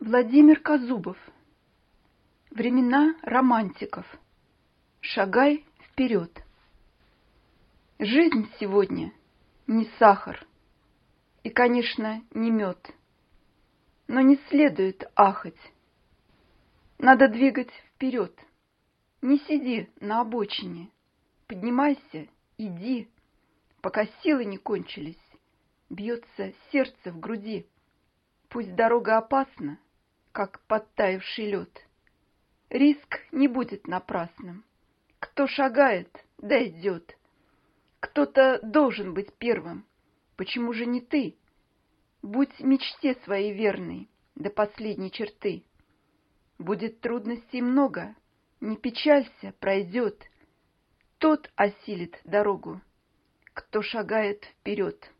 Владимир Казубов. Времена романтиков. Шагай вперед. Жизнь сегодня не сахар и, конечно, не мед. Но не следует ахать. Надо двигать вперед. Не сиди на обочине. Поднимайся, иди, пока силы не кончились. Бьется сердце в груди. Пусть дорога опасна, как подтаявший лед. Риск не будет напрасным. Кто шагает, да идет. Кто-то должен быть первым. Почему же не ты? Будь мечте своей верной до последней черты. Будет трудностей много, не печалься, пройдет. Тот осилит дорогу, кто шагает вперед.